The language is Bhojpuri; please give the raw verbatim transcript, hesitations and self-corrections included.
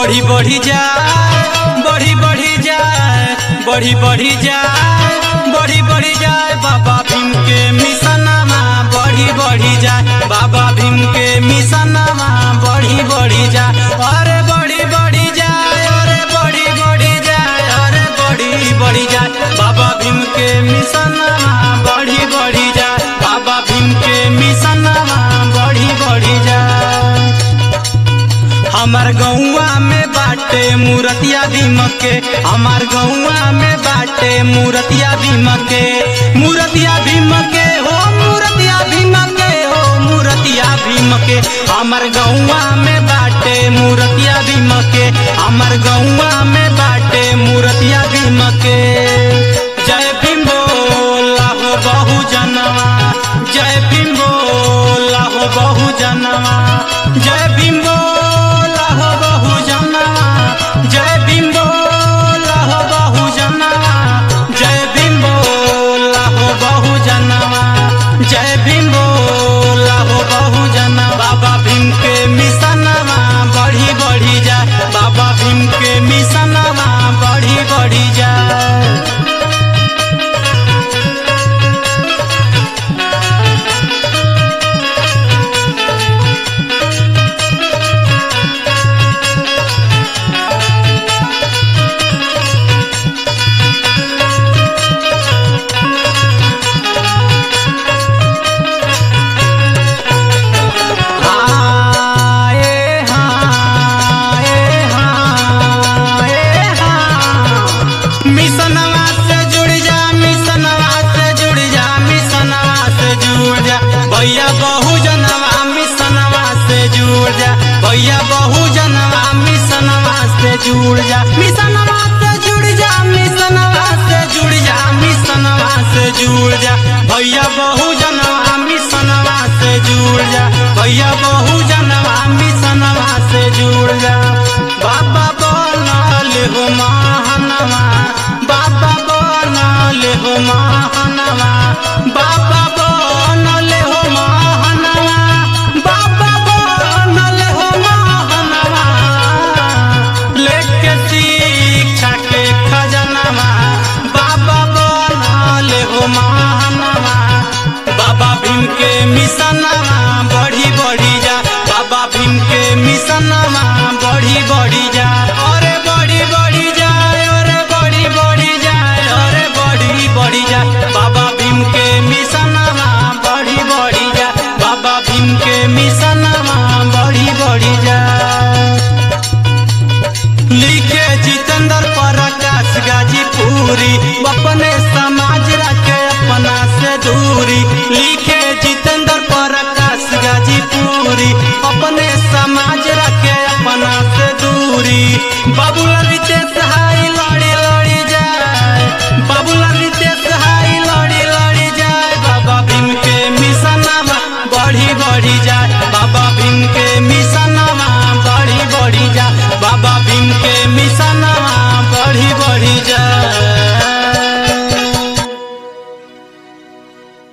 बढ़ी बढ़ी जाए बढ़ी बढ़ी जाए बढ़ी बढ़ी जाए बढ़ी बढ़ी जाए बाबा भीम के मिशनमा बढ़ी बढ़ी जाए बाबा भीम के मिशनमा बढ़ी बढ़ी जाए अरे बढ़ी बढ़ी जाए अरे बढ़ी बढ़ी जाए अरे बढ़ी बढ़ी जाए बाबा भीम के मिशनमा बढ़ी बढ़ी जाए बाबा भीम के मिशनमा बढ़ी बढ़ी जाए। हमार गौवा में बाटे मूर्तिया भीम के हमार गौवा में बाटे मूर्तिया भीम के मूर्तिया भीम के हो मूर्तिया भीम के हो मूर्तिया भीम के हमार गौवा में बाटे मूर्तिया भीम के हमार गौवा में बाटे मूर्तिया भीम के। जय भीम बोला हो बहु जनवा जय भीम बोला हो बहु जनवा जय भीम बोला हो बहु जनवा जय भीम बोला हो बहु जनवा जय भीम बोला हो बहु जनवा जय भीम बोला हो बहु जनवा बाबा भीम के मिशनमा बढ़ी बढ़ी जाए बाबा भीम के मिशनमा बढ़ी बढ़ी जाए। मिशनमा से जुड़ जा मिशनमा से जुड़ जा मिशनमा से जुड़ जा भैया बहु जनवा मिशनमा से जुड़ जा भैया बहु जनवा मिशनमा से जुड़ जा।